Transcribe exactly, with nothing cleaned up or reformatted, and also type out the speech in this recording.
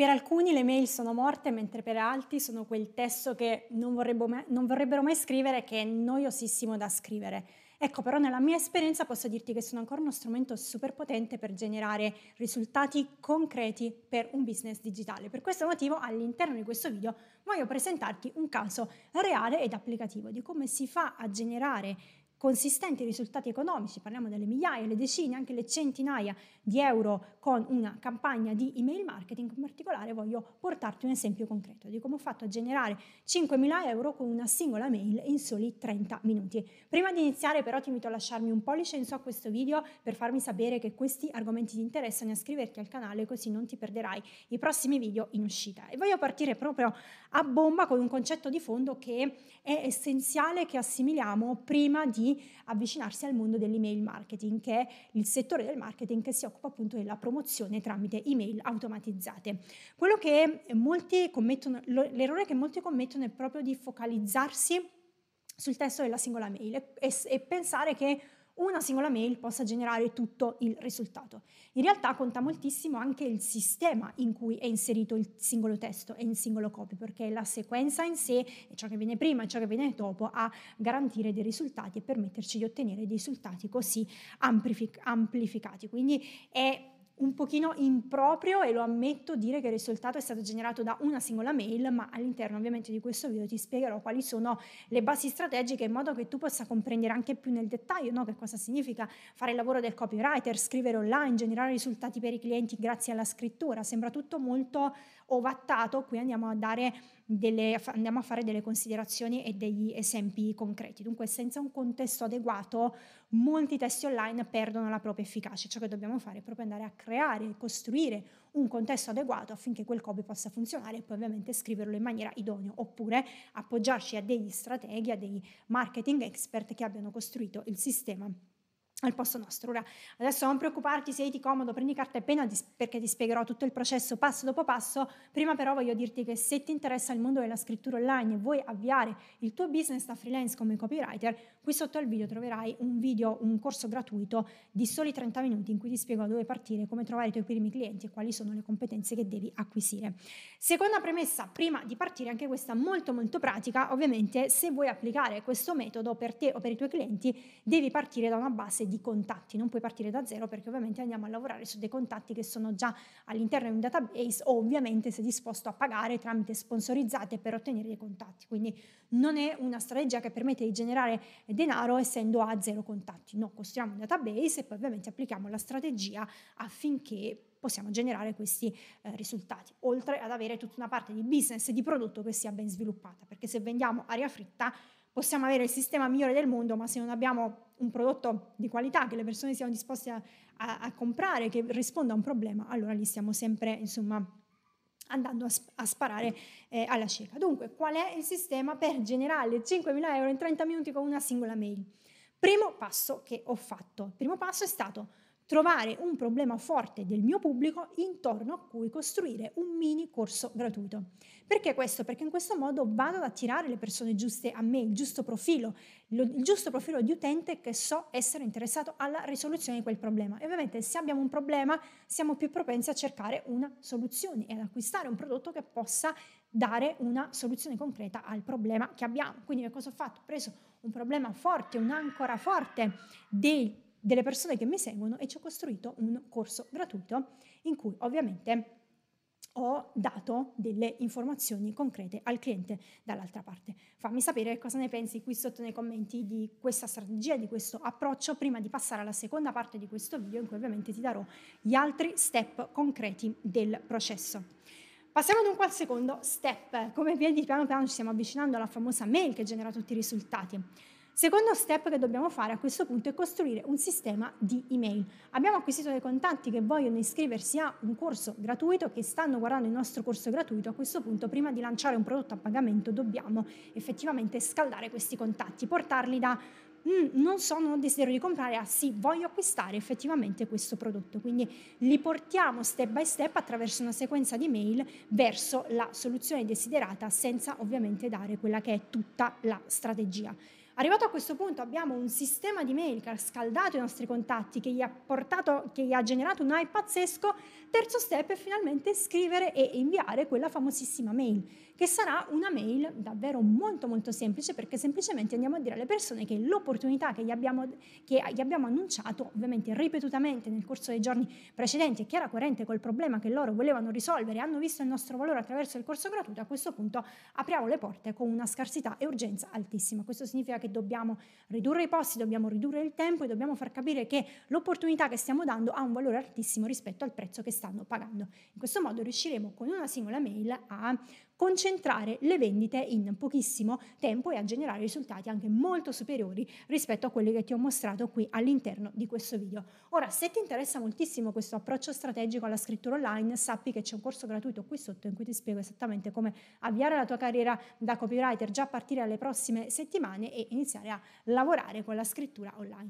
Per alcuni le mail sono morte, mentre per altri sono quel testo che non, vorrebbe mai- non vorrebbero mai scrivere, che è noiosissimo da scrivere. Ecco, però nella mia esperienza posso dirti che sono ancora uno strumento super potente per generare risultati concreti per un business digitale. Per questo motivo all'interno di questo video voglio presentarti un caso reale ed applicativo di come si fa a generare consistenti risultati economici, parliamo delle migliaia, le decine, anche le centinaia di euro con una campagna di email marketing. In particolare voglio portarti un esempio concreto di come ho fatto a generare cinquemila euro con una singola mail in soli trenta minuti. Prima di iniziare però ti invito a lasciarmi un pollice in su a questo video per farmi sapere che questi argomenti ti interessano e a iscriverti al canale, così non ti perderai i prossimi video in uscita. E voglio partire proprio a bomba con un concetto di fondo che è essenziale che assimiliamo prima di avvicinarsi al mondo dell'email marketing, che è il settore del marketing che si occupa appunto della promozione tramite email automatizzate. Quello che molti commettono, l'errore che molti commettono è proprio di focalizzarsi sul testo della singola mail e, e, e pensare che una singola mail possa generare tutto il risultato. In realtà conta moltissimo anche il sistema in cui è inserito il singolo testo e il singolo copy, perché la sequenza in sé e ciò che viene prima e ciò che viene dopo a garantire dei risultati e permetterci di ottenere dei risultati così amplific- amplificati. Quindi è un pochino improprio, e lo ammetto, dire che il risultato è stato generato da una singola mail, ma all'interno ovviamente di questo video ti spiegherò quali sono le basi strategiche in modo che tu possa comprendere anche più nel dettaglio, no? Che cosa significa fare il lavoro del copywriter, scrivere online, generare risultati per i clienti grazie alla scrittura. Sembra tutto molto ovattato, qui andiamo a dare delle, andiamo a fare delle considerazioni e degli esempi concreti. Dunque, senza un contesto adeguato molti testi online perdono la propria efficacia. Ciò che dobbiamo fare è proprio andare a creare, costruire un contesto adeguato affinché quel copy possa funzionare e poi ovviamente scriverlo in maniera idonea, oppure appoggiarci a degli strateghi, a dei marketing expert che abbiano costruito il sistema al posto nostro. Ora, adesso non preoccuparti, sediti comodo, prendi carta e penna perché ti spiegherò tutto il processo passo dopo passo. Prima però voglio dirti che se ti interessa il mondo della scrittura online e vuoi avviare il tuo business da freelance come copywriter, qui sotto al video troverai un video, un corso gratuito di soli trenta minuti in cui ti spiego dove partire, come trovare i tuoi primi clienti e quali sono le competenze che devi acquisire. Seconda premessa, prima di partire, anche questa molto molto pratica, ovviamente se vuoi applicare questo metodo per te o per i tuoi clienti devi partire da una base di contatti, non puoi partire da zero, perché ovviamente andiamo a lavorare su dei contatti che sono già all'interno di un database, o ovviamente sei disposto a pagare tramite sponsorizzate per ottenere dei contatti. Quindi non è una strategia che permette di generare denaro essendo a zero contatti. No, costruiamo un database e poi ovviamente applichiamo la strategia affinché possiamo generare questi eh, risultati, oltre ad avere tutta una parte di business e di prodotto che sia ben sviluppata, perché se vendiamo aria fritta possiamo avere il sistema migliore del mondo, ma se non abbiamo un prodotto di qualità che le persone siano disposte a, a, a comprare, che risponda a un problema, allora lì stiamo sempre, insomma, andando a, sp- a sparare eh, alla cieca. Dunque, qual è il sistema per generare cinquemila euro in trenta minuti con una singola mail? Primo passo che ho fatto. Il primo passo è stato trovare un problema forte del mio pubblico intorno a cui costruire un mini corso gratuito. Perché questo? Perché in questo modo vado ad attirare le persone giuste a me, il giusto profilo, il giusto profilo di utente che so essere interessato alla risoluzione di quel problema. E ovviamente se abbiamo un problema siamo più propensi a cercare una soluzione e ad acquistare un prodotto che possa dare una soluzione concreta al problema che abbiamo. Quindi che cosa ho fatto? Ho preso un problema forte, un'ancora forte dei delle persone che mi seguono e ci ho costruito un corso gratuito in cui ovviamente ho dato delle informazioni concrete al cliente dall'altra parte. Fammi sapere cosa ne pensi qui sotto nei commenti di questa strategia, di questo approccio, prima di passare alla seconda parte di questo video in cui ovviamente ti darò gli altri step concreti del processo. Passiamo dunque al secondo step. Come vedi, piano piano ci stiamo avvicinando alla famosa mail che genera tutti i risultati. Secondo step che dobbiamo fare a questo punto è costruire un sistema di email. Abbiamo acquisito dei contatti che vogliono iscriversi a un corso gratuito, che stanno guardando il nostro corso gratuito. A questo punto, prima di lanciare un prodotto a pagamento, dobbiamo effettivamente scaldare questi contatti, portarli da Mm, non so, non ho desiderio di comprare, ah sì, voglio acquistare effettivamente questo prodotto. Quindi li portiamo step by step attraverso una sequenza di mail verso la soluzione desiderata, senza ovviamente dare quella che è tutta la strategia. Arrivato a questo punto abbiamo un sistema di mail che ha scaldato i nostri contatti, che gli ha portato che gli ha generato un hype pazzesco. Terzo step è finalmente scrivere e inviare quella famosissima mail, che sarà una mail davvero molto molto semplice, perché semplicemente andiamo a dire alle persone che l'opportunità che gli abbiamo, che gli abbiamo annunciato, ovviamente ripetutamente nel corso dei giorni precedenti e che era coerente col problema che loro volevano risolvere, hanno visto il nostro valore attraverso il corso gratuito. A questo punto apriamo le porte con una scarsità e urgenza altissima. Questo significa che dobbiamo ridurre i posti, dobbiamo ridurre il tempo e dobbiamo far capire che l'opportunità che stiamo dando ha un valore altissimo rispetto al prezzo che stanno pagando. In questo modo riusciremo con una singola mail a concentrare le vendite in pochissimo tempo e a generare risultati anche molto superiori rispetto a quelli che ti ho mostrato qui all'interno di questo video. Ora, se ti interessa moltissimo questo approccio strategico alla scrittura online, sappi che c'è un corso gratuito qui sotto in cui ti spiego esattamente come avviare la tua carriera da copywriter già a partire dalle prossime settimane e iniziare a lavorare con la scrittura online.